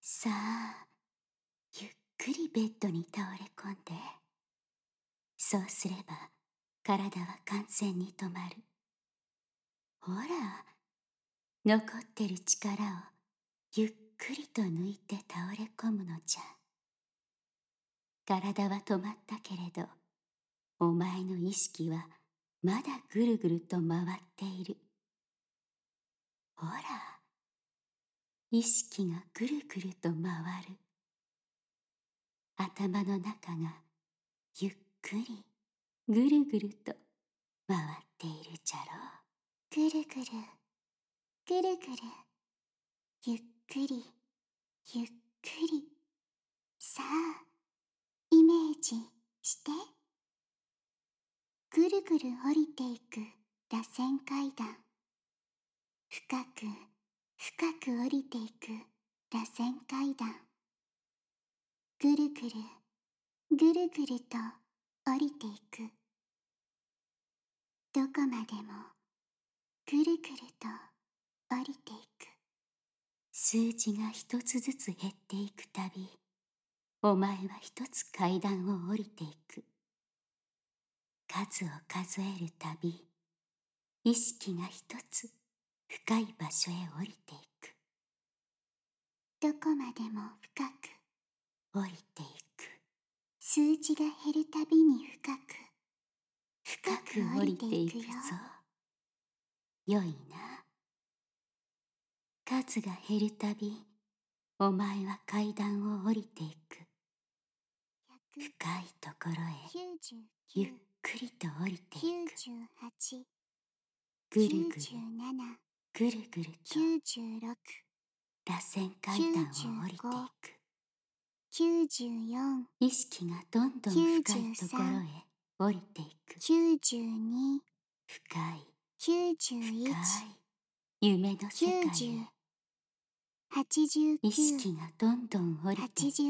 さあ、ゆっくりベッドに倒れ込んで。そうすれば体は完全に止まる。ほら、残ってる力をゆっくりと抜いて倒れ込むのじゃ。体は止まったけれど、お前の意識はまだぐるぐると回っている。ほら、意識がぐるぐると回る。頭の中がゆっくりぐるぐると回っているじゃろう。ぐるぐるぐるぐる、ゆっくりゆっくり。さあ、イメージして。ぐるぐる降りていく螺旋階段。深く深く降りていく螺旋階段。ぐるぐるぐるぐると降りていく。どこまでもぐるぐると降りていく。数字が一つずつ減っていくたび、お前は一つ階段を降りていく。数を数えるたび、意識が一つ深い場所へ降りていく。どこまでも深く降りていく。数字が減るたびに深く降りていくぞ。よいな。数が減るたび、お前は階段を降りていく。深いところへゆっくりと降りていく。ぐるぐるぐるぐると螺旋階段を降りていく。意識がどんどん深いところへ降りていく。深い夢の世界へ意識がどんどん降りていく。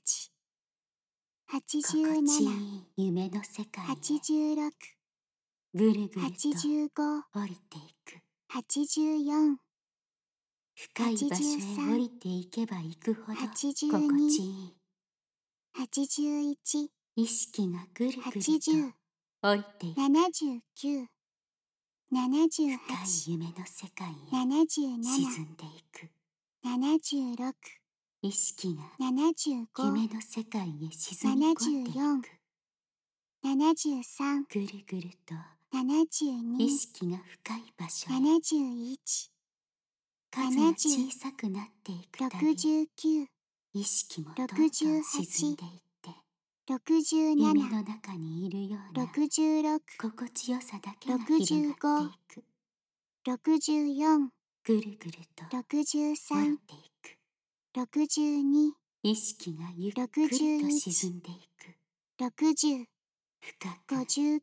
心地いい夢の世界へぐるぐると降りていく。深い場所へ降りていけば行くほど心地いい。意識がぐるぐると降りていく。深い夢の世界へ沈んでいく。意識が夢の世界へ沈み込んでいく。ぐるぐると意識が深い場所へ数が小さくなっていくたび、意識もどんどん沈んでいって、夢の中にいるような心地よさだけが広がっていく。ぐるぐると降りていく。意識がゆっくりと沈んでいく。深く深く沈ん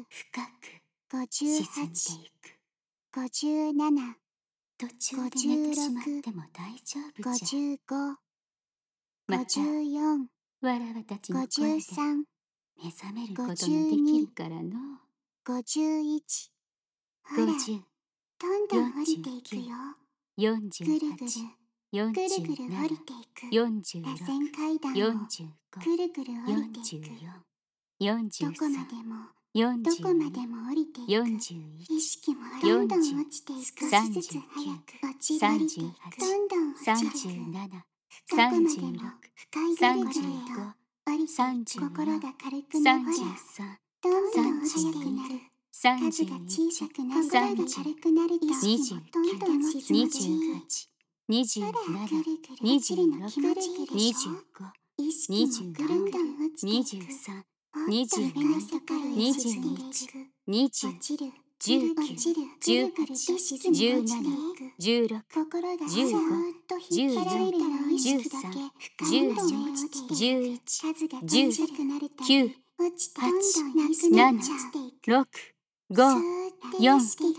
でいく。途中で寝てしまっても大丈夫じゃ。またわらわたちの声で目覚めることができるから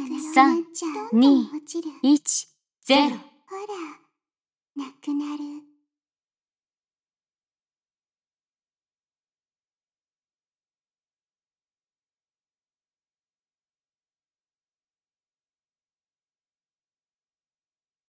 の。50、49、48、47、46、45、44、43、42、41、40、39、38、37、36、35、34、33、32、31、30、29、28、27、26、25、26、23、22、21、20、19、18、17、16、15、14、13、12、11、10、9、8、7、6、5、4、3、2、1、0。 ほら、なくなる。